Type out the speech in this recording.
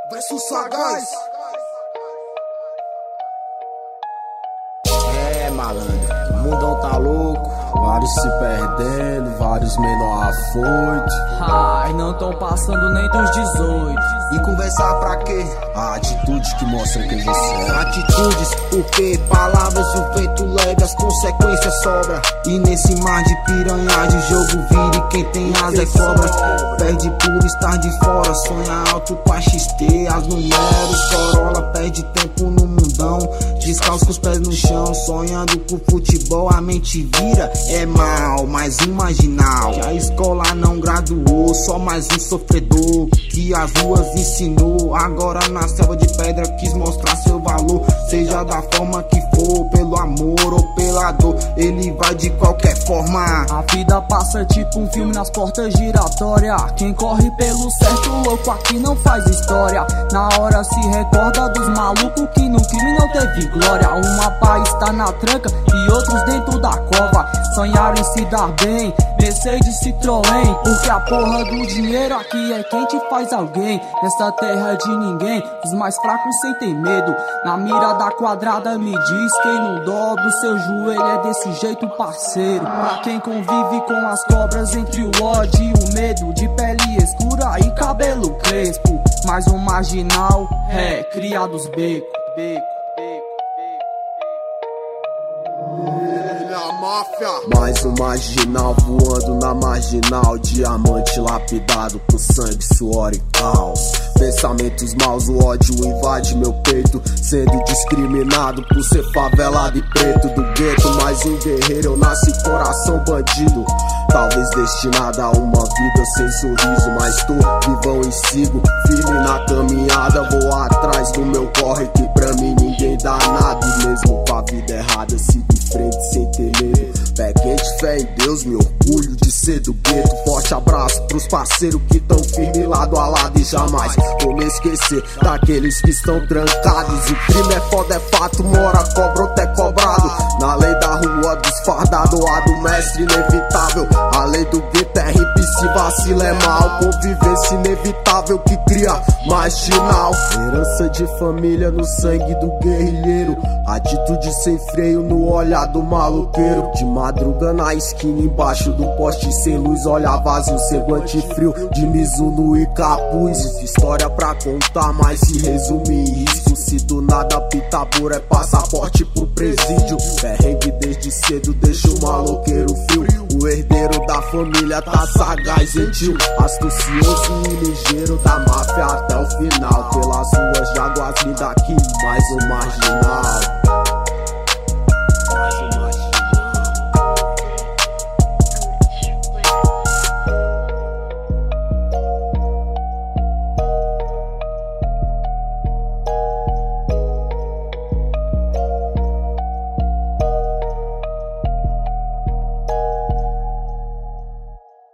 Versus Sagaz. É, malandro, o mundão tá louco, vários se perdendo, vários menor afoito. Ai, não tão passando nem dos 18. E conversar pra quê? A atitude que mostra quem você é. Atitudes, porque palavras o vento leve, as consequências sobra. E nesse mar de piranhagem, jogo vira e quem tem asa é cobra. Perde por estar de fora, sonha alto com a XT, as números, Corolla, perde tempo no mundão. Descalço com os pés no chão, sonhando com futebol, a mente vira. É mal, mais um marginal, que a escola não graduou, só mais um sofredor que as ruas ensinou. Agora na selva de pedra quis mostrar seu valor, seja da forma que for, pelo amor ou pela dor, ele vai de qualquer forma. A vida passa tipo um filme nas portas giratórias. Quem corre pelo certo louco aqui não faz história. Na hora se recorda dos malucos que no crime não teve glória. Uma pá está na tranca e outros dentro da cova. Sonharam em se dar bem, Mercedes, Citroën, porque a porra do dinheiro aqui é quem te faz alguém. Nessa terra de ninguém, os mais fracos sentem medo. Na mira da quadrada me diz, quem não dobra o seu joelho é desse jeito, parceiro. Pra quem convive com as cobras entre o ódio e o medo, de pele escura e cabelo crespo, mais um marginal, cria dos becos. Mais um marginal voando na marginal, diamante lapidado com sangue, suor e caos. Pensamentos maus, o ódio invade meu peito, sendo discriminado por ser favelado e preto do gueto. Mais um guerreiro, eu nasci coração bandido, talvez destinado a uma vida sem sorriso, mas tô vivão e sigo firme na caminhada. Vou atrás do meu corre que pra mim ninguém dá nada, e mesmo com a vida errada sigo em frente sem ter medo. Pé quente, fé em Deus, me orgulho de ser do gueto. Forte abraço pros parceiros que tão firme lado a lado, e jamais vou me esquecer daqueles que estão trancados. O crime é foda, é fato, mora, cobra até cobrado. Na lei da rua dos fardados, a do mestre inevitável. A lei do gueto é hip, se vacila é mal. Convivência inevitável que cria marginal. Herança de família no sangue do guerrilheiro, atitude sem freio no olhar do maloqueiro. De madruga na esquina, embaixo do poste sem luz, olha vazio, semblante frio de Mizuno e capuz. História pra contar, mas se resume em risco. Se do nada pitabura é passaporte pro presídio. Perrengue desde cedo deixa o maloqueiro frio. O herdeiro da família tá sagaz, gentil, astucioso e ligeiro.